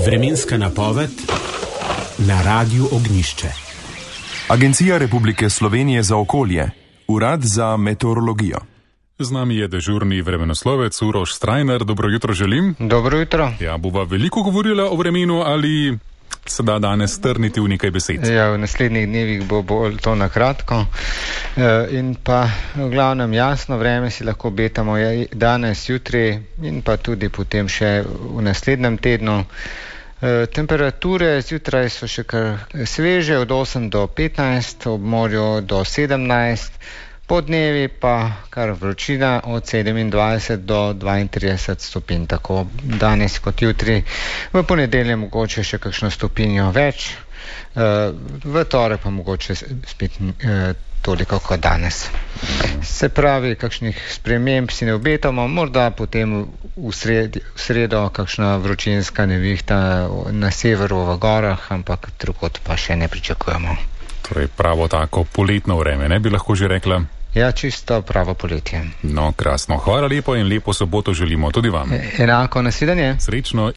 Vremenska napoved na Radiu Ognjišče. Agencija Republike Slovenije za okolje, Urad za meteorologijo. Z nami je dežurni vremenoslovec Uroš Strajnar. Dobro jutro želim. Dobro jutro. Ja, bova veliko govorila o vremenu ali se da danes strniti v nekaj besed? Ja, v naslednjih dnevih bo bolj to na kratko. In pa v glavnem jasno vreme si lahko obetamo danes, jutri in pa tudi potem še v naslednjem tednu. Temperature zjutraj so še kar sveže, od 8 do 15, ob morju do 17, podnevi pa kar vročina od 27 do 32 stopinj, tako danes kot jutri. V ponedeljek mogoče še kakšno stopinjo več, v torek pa mogoče spet toliko kot danes. Se pravi, kakšnih sprememb si ne obetamo, morda potem v sredo kakšna vročinska nevihta na severu v gorah, ampak drugod pa še ne pričakujemo. Torej pravo tako poletno vreme, ne bi lahko že rekla? Ja, čisto pravo poletje. No, krasno. Hvala lepo in lepo soboto želimo tudi vam. Enako, nasvidenje. Srečno.